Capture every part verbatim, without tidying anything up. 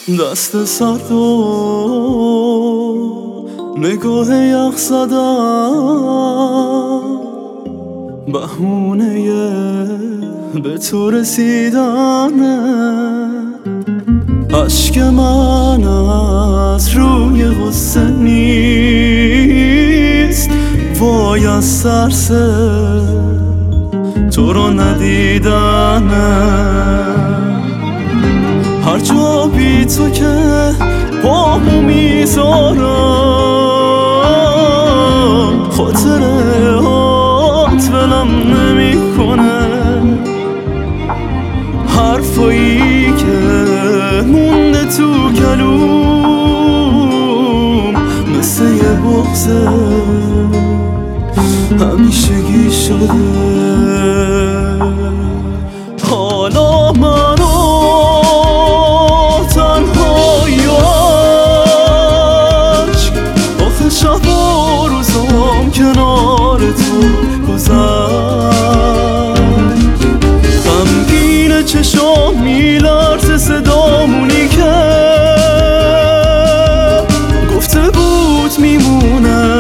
دست سرد و نگاه یخ زدم، بهونه به تو رسیدنه. عشق من از روی غصه نیست، وای از سرسه تو رو ندیدنه. هر جا بی تو که پامو میذارم، خاطرات ولم نمی کنه. حرفایی که مونده تو گلوم مثل یه بغضه همیشگی شده. حالا منو تنهایی و عشق، آخه شب و روزام کنار تو گذشت. غمگین چشام میلرزه صدامونی که گفته بود میمونه،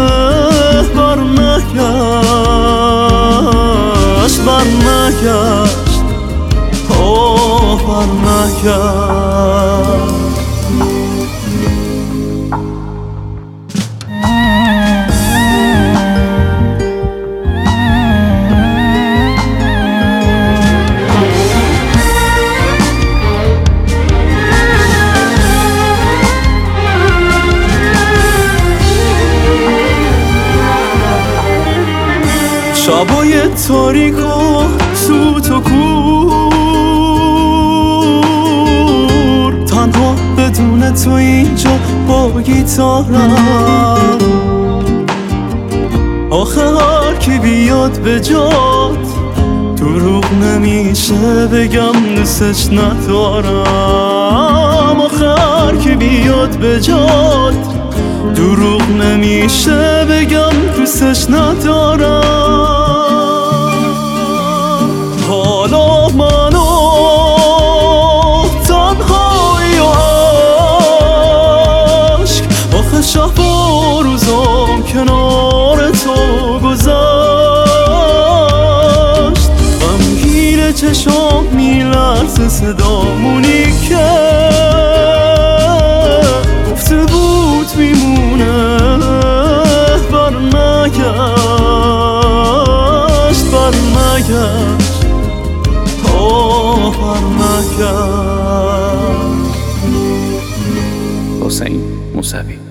برنگشت برنگشت آه برنگشت. شبای تاریک و سوت و کور، تنها بدون تو اینجا با گیتارم. آخه هر کی بیاد به جات دروغ نمیشه بگم دوستش ندارم. آخه هر کی بیاد به جات دروغ نمیشه بگم دوستش ندارم. حالا منو تنهایی و عشق، آخه شب و روزام کنار تو گذشت. غمگین چشام میلرزه صدامونی که گفته بود میمونه، برنگشت برنگشت آه برنگشت. حسین موسوی.